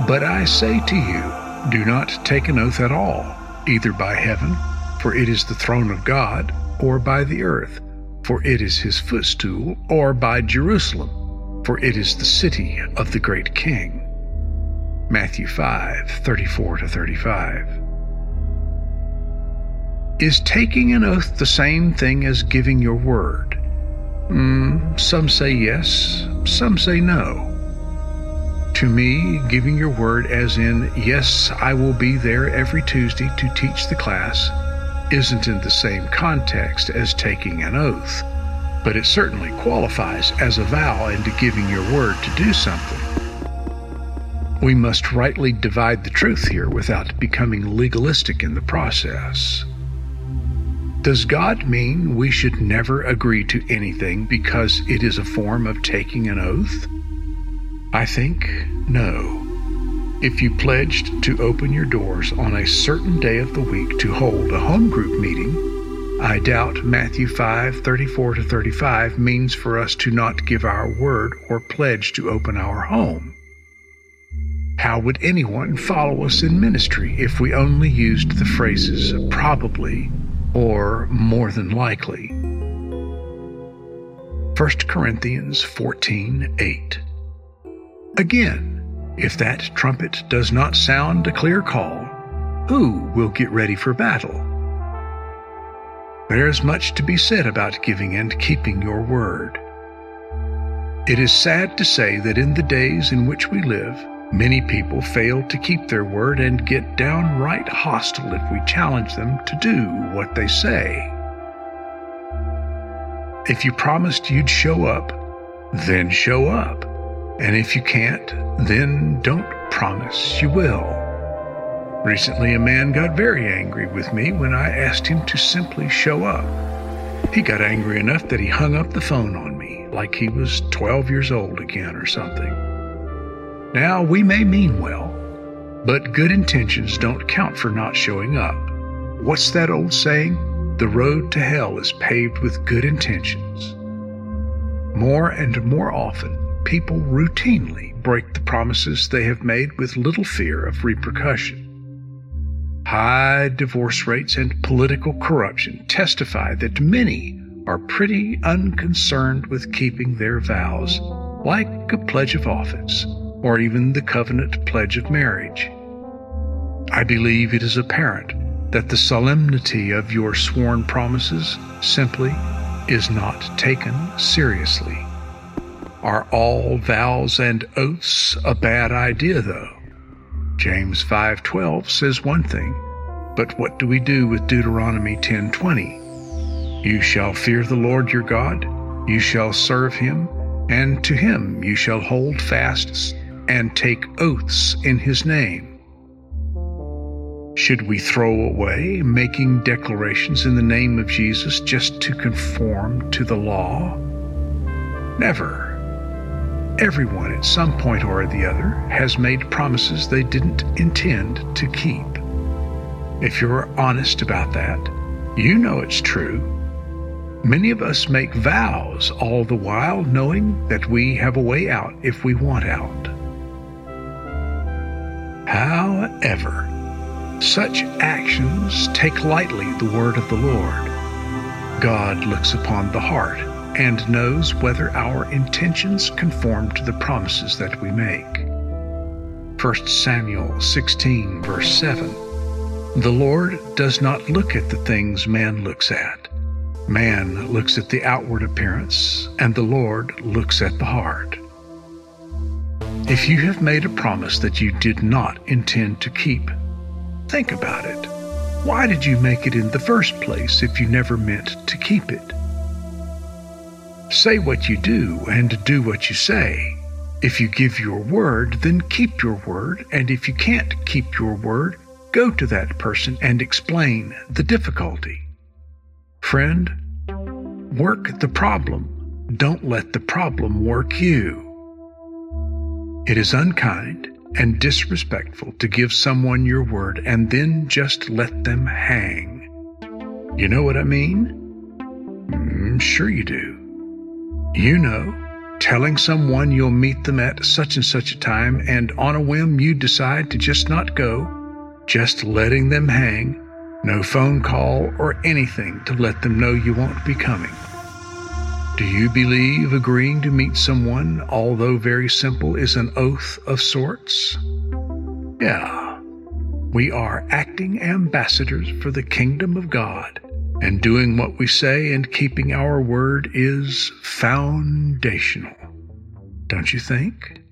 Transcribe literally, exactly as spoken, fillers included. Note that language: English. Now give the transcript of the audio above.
But I say to you, do not take an oath at all, either by heaven, for it is the throne of God, or by the earth, for it is his footstool, or by Jerusalem, for it is the city of the great King. Matthew five, thirty-four to thirty-five. Is taking an oath the same thing as giving your word? Mm, some say yes, some say no. To me, giving your word as in, yes, I will be there every Tuesday to teach the class, isn't in the same context as taking an oath, but it certainly qualifies as a vow into giving your word to do something. We must rightly divide the truth here without becoming legalistic in the process. Does God mean we should never agree to anything because it is a form of taking an oath? I think no. If you pledged to open your doors on a certain day of the week to hold a home group meeting, I doubt Matthew five, thirty-four to thirty-five means for us to not give our word or pledge to open our home. How would anyone follow us in ministry if we only used the phrases probably or more than likely? First Corinthians fourteen, eight. Again, if that trumpet does not sound a clear call, who will get ready for battle? There is much to be said about giving and keeping your word. It is sad to say that in the days in which we live, many people fail to keep their word and get downright hostile if we challenge them to do what they say. If you promised you'd show up, then show up. And if you can't, then don't promise you will. Recently, a man got very angry with me when I asked him to simply show up. He got angry enough that he hung up the phone on me, like he was twelve years old again or something. Now, we may mean well, but good intentions don't count for not showing up. What's that old saying? The road to hell is paved with good intentions. More and more often, people routinely break the promises they have made with little fear of repercussion. High divorce rates and political corruption testify that many are pretty unconcerned with keeping their vows, like a pledge of office, or even the covenant pledge of marriage. I believe it is apparent that the solemnity of your sworn promises simply is not taken seriously. Are all vows and oaths a bad idea, though? James five twelve says one thing, but what do we do with Deuteronomy ten twenty? You shall fear the Lord your God, you shall serve him, and to him you shall hold fast and take oaths in his name. Should we throw away making declarations in the name of Jesus just to conform to the law? Never. Everyone at some point or the other has made promises they didn't intend to keep. If you're honest about that, you know it's true. Many of us make vows all the while knowing that we have a way out if we want out. However, such actions take lightly the word of the Lord. God looks upon the heart and knows whether our intentions conform to the promises that we make. First Samuel sixteen, verse seven. The Lord does not look at the things man looks at. Man looks at the outward appearance, and the Lord looks at the heart. If you have made a promise that you did not intend to keep, think about it. Why did you make it in the first place if you never meant to keep it? Say what you do and do what you say. If you give your word, then keep your word, and if you can't keep your word, go to that person and explain the difficulty. Friend, work the problem. Don't let the problem work you. It is unkind and disrespectful to give someone your word and then just let them hang. You know what I mean? Mm, sure you do. You know, telling someone you'll meet them at such and such a time, and on a whim you decide to just not go, just letting them hang, no phone call or anything to let them know you won't be coming. Do you believe agreeing to meet someone, although very simple, is an oath of sorts? Yeah, we are acting ambassadors for the kingdom of God, and doing what we say and keeping our word is foundational. Don't you think?